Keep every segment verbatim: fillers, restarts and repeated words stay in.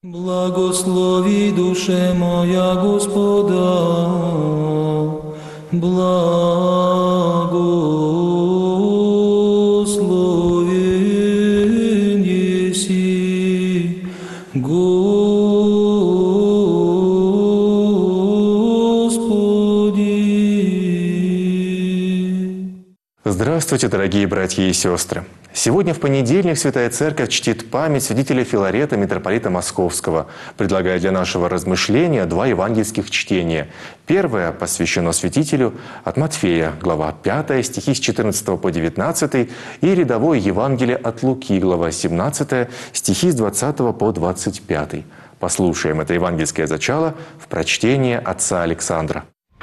Благослови, душе моя, Господа, благословен еси, Господи. Здравствуйте, дорогие братья и сестры! Сегодня в понедельник Святая Церковь чтит память святителя Филарета, митрополита Московского, предлагая для нашего размышления два евангельских чтения. Первое посвящено святителю от Матфея, глава пятая, стихи с четырнадцатого по девятнадцатый, и рядовое Евангелие от Луки, глава семнадцатая, стихи с двадцатого по двадцать пятый. Послушаем это евангельское зачало в прочтении отца Александра.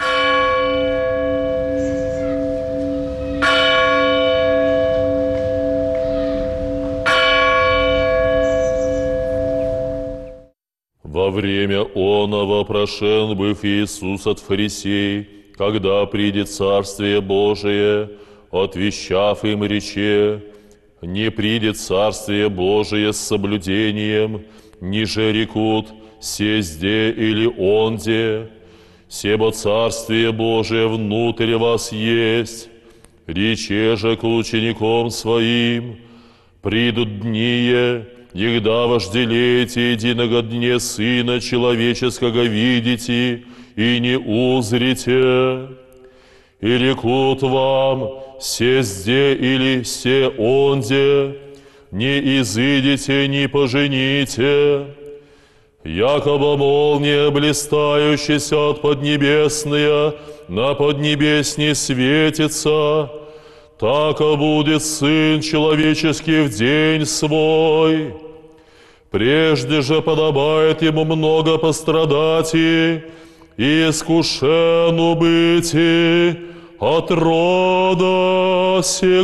Во время оного прошен быв Иисус от фарисеев, когда придет Царствие Божие, отвещав им рече: «Не придет Царствие Божие с соблюдением, ниже рекут, сезде или онде, себо Царствие Божие внутрь вас есть. Рече же к ученикам своим: придут дни, егда вожделеете единого дне Сына Человеческого видите и не узрите. И рекут вам: сезде или се онде, не изыдете, не пожените. Якобы молния, блистающаяся от поднебесная, на поднебесне светится, так и будет Сын Человеческий в день свой. Прежде же подобает Ему много пострадать и искушену быть от рода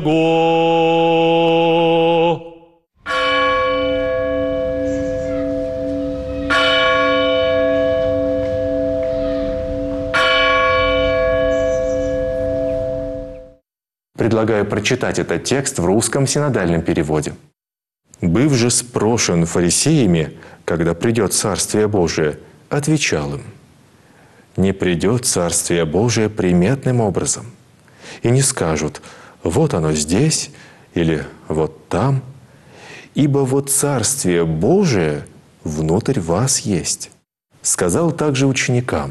сего». Предлагаю прочитать этот текст в русском синодальном переводе. «Быв же спрошен фарисеями, когда придет Царствие Божие, отвечал им: не придет Царствие Божие приметным образом, и не скажут: вот оно здесь или вот там, ибо вот Царствие Божие внутрь вас есть». Сказал также ученикам: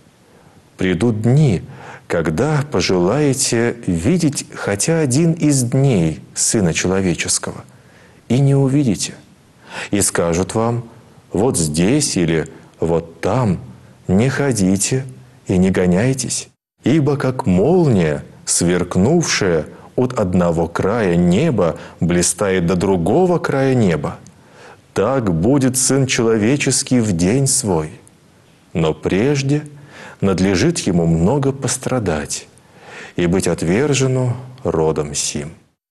придут дни, когда пожелаете видеть хотя один из дней Сына Человеческого, и не увидите. И скажут вам: вот здесь или вот там, не ходите и не гоняйтесь. Ибо как молния, сверкнувшая от одного края неба, блистает до другого края неба, так будет Сын Человеческий в день свой. Но прежде надлежит Ему много пострадать и быть отвержену родом сим».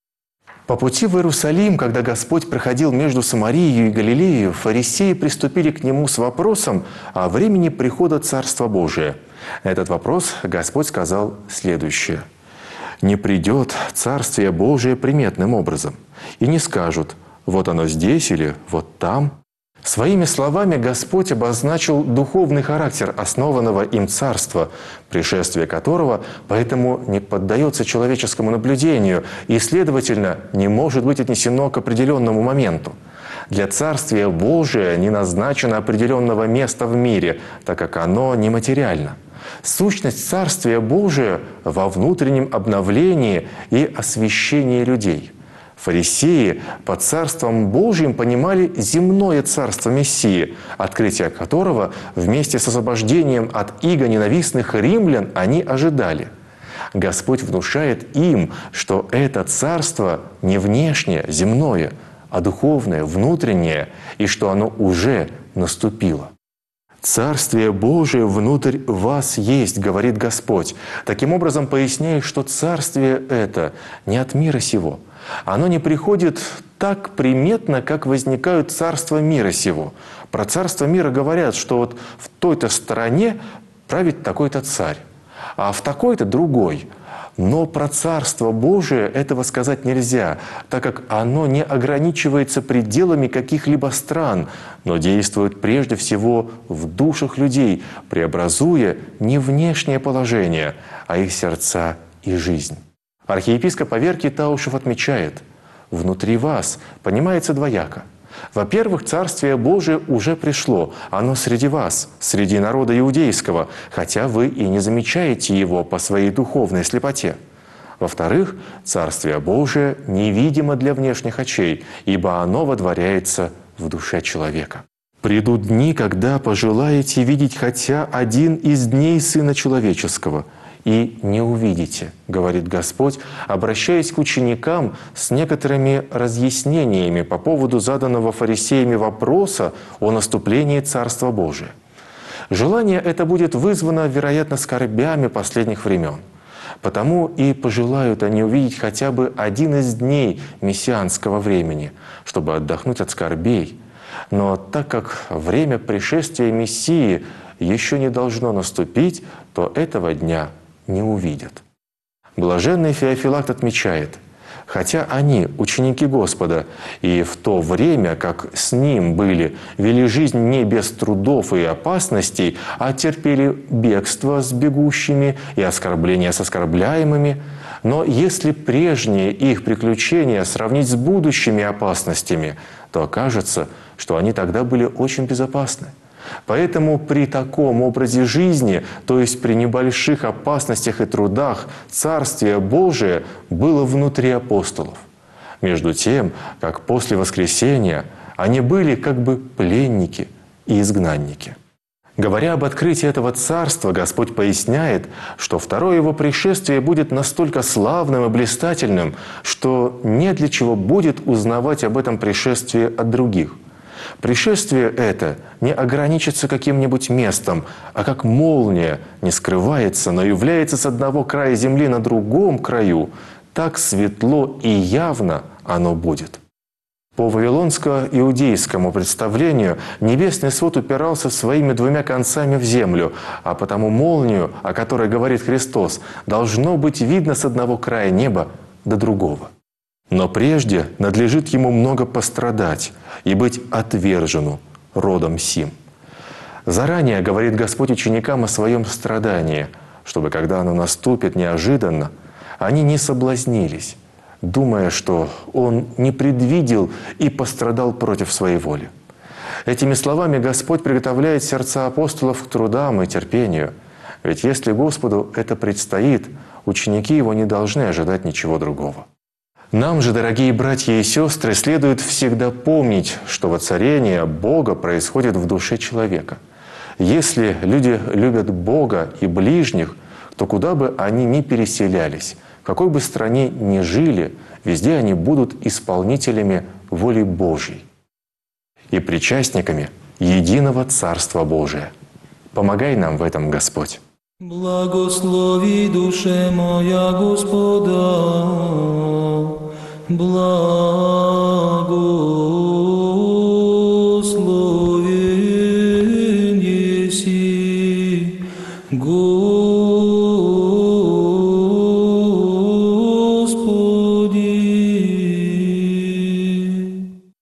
По пути в Иерусалим, когда Господь проходил между Самарией и Галилеей, фарисеи приступили к Нему с вопросом о времени прихода Царства Божия. На этот вопрос Господь сказал следующее: «Не придет Царствие Божие приметным образом, и не скажут: вот оно здесь или вот там». Своими словами Господь обозначил духовный характер основанного им царства, пришествие которого поэтому не поддается человеческому наблюдению и, следовательно, не может быть отнесено к определенному моменту. Для Царствия Божия не назначено определенного места в мире, так как оно нематериально. Сущность Царствия Божия во внутреннем обновлении и освящении людей. Фарисеи под Царством Божьим понимали земное царство Мессии, открытие которого вместе с освобождением от иго ненавистных римлян они ожидали. Господь внушает им, что это царство не внешнее, земное, а духовное, внутреннее, и что оно уже наступило. «Царствие Божие внутрь вас есть», — говорит Господь, таким образом поясняя, что царствие это не от мира сего. Оно не приходит так приметно, как возникают царства мира сего. Про царство мира говорят, что вот в той-то стране правит такой-то царь, а в такой-то другой. Но про Царство Божие этого сказать нельзя, так как оно не ограничивается пределами каких-либо стран, но действует прежде всего в душах людей, преобразуя не внешнее положение, а их сердца и жизнь. Архиепископ Аверкий Таушев отмечает: «Внутри вас понимается двояко. Во-первых, Царствие Божие уже пришло, оно среди вас, среди народа иудейского, хотя вы и не замечаете его по своей духовной слепоте. Во-вторых, Царствие Божие невидимо для внешних очей, ибо оно водворяется в душе человека. Придут дни, когда пожелаете видеть хотя один из дней Сына Человеческого, и не увидите, говорит Господь, обращаясь к ученикам с некоторыми разъяснениями по поводу заданного фарисеями вопроса о наступлении Царства Божия. Желание это будет вызвано, вероятно, скорбями последних времен. Потому и пожелают они увидеть хотя бы один из дней мессианского времени, чтобы отдохнуть от скорбей. Но так как время пришествия Мессии еще не должно наступить, то этого дня не увидят». Блаженный Феофилакт отмечает: «Хотя они, ученики Господа, и в то время, как с Ним были, вели жизнь не без трудов и опасностей, а терпели бегство с бегущими и оскорбления с оскорбляемыми, но если прежние их приключения сравнить с будущими опасностями, то окажется, что они тогда были очень безопасны. Поэтому при таком образе жизни, то есть при небольших опасностях и трудах, Царствие Божие было внутри апостолов. Между тем, как после воскресения они были как бы пленники и изгнанники». Говоря об открытии этого царства, Господь поясняет, что второе Его пришествие будет настолько славным и блистательным, что не для чего будет узнавать об этом пришествии от других. Пришествие это не ограничится каким-нибудь местом, а как молния не скрывается, но является с одного края земли на другом краю, так светло и явно оно будет. По вавилонско-иудейскому представлению небесный свод упирался своими двумя концами в землю, а потому молнию, о которой говорит Христос, должно быть видно с одного края неба до другого. Но прежде надлежит ему много пострадать и быть отвержену родом сим. Заранее говорит Господь ученикам о своем страдании, чтобы, когда оно наступит неожиданно, они не соблазнились, думая, что Он не предвидел и пострадал против своей воли. Этими словами Господь приготовляет сердца апостолов к трудам и терпению. Ведь если Господу это предстоит, ученики Его не должны ожидать ничего другого. Нам же, дорогие братья и сестры, следует всегда помнить, что воцарение Бога происходит в душе человека. Если люди любят Бога и ближних, то куда бы они ни переселялись, в какой бы стране ни жили, везде они будут исполнителями воли Божьей и причастниками единого Царства Божия. Помогай нам в этом, Господь. Благослови душе моя Господа, благословен еси.